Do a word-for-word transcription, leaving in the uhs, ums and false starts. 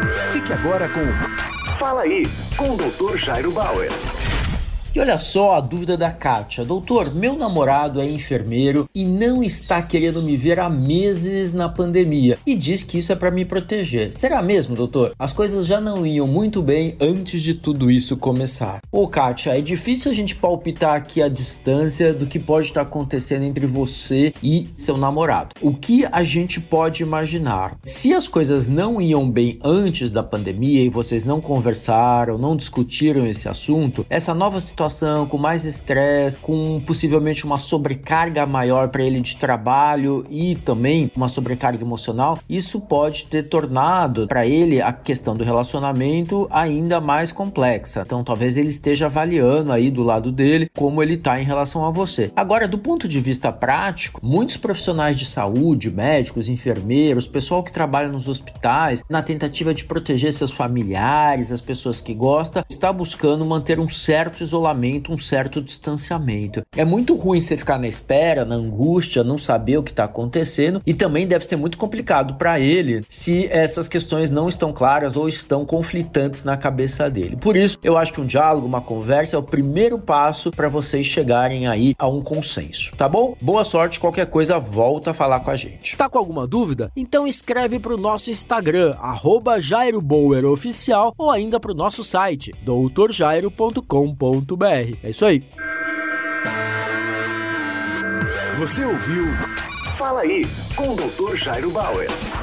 Fique agora com Fala Aí, com o doutor Jairo Bauer. E olha só a dúvida da Kátia. Doutor, meu namorado é enfermeiro e não está querendo me ver há meses na pandemia e diz que isso é para me proteger. Será mesmo, doutor? As coisas já não iam muito bem antes de tudo isso começar. Ô, Kátia, é difícil a gente palpitar aqui a distância do que pode estar acontecendo entre você e seu namorado. O que a gente pode imaginar? Se as coisas não iam bem antes da pandemia e vocês não conversaram, não discutiram esse assunto, essa nova situação com mais estresse, com possivelmente uma sobrecarga maior para ele de trabalho e também uma sobrecarga emocional, isso pode ter tornado para ele a questão do relacionamento ainda mais complexa. Então talvez ele esteja avaliando aí do lado dele como ele está em relação a você. Agora, do ponto de vista prático, muitos profissionais de saúde, médicos, enfermeiros, pessoal que trabalha nos hospitais, na tentativa de proteger seus familiares, as pessoas que gostam, está buscando manter um certo isolamento, um certo distanciamento. É muito ruim você ficar na espera, na angústia, não saber o que está acontecendo, e também deve ser muito complicado para ele se essas questões não estão claras ou estão conflitantes na cabeça dele. Por isso, eu acho que um diálogo, uma conversa é o primeiro passo para vocês chegarem aí a um consenso, tá bom? Boa sorte, qualquer coisa volta a falar com a gente. Tá com alguma dúvida? Então escreve pro nosso Instagram, arroba Jairo Bauer Oficial, ou ainda pro nosso site, doutor jairo ponto com ponto br. É isso aí. Você ouviu Fala Aí, com o doutor Jairo Bauer.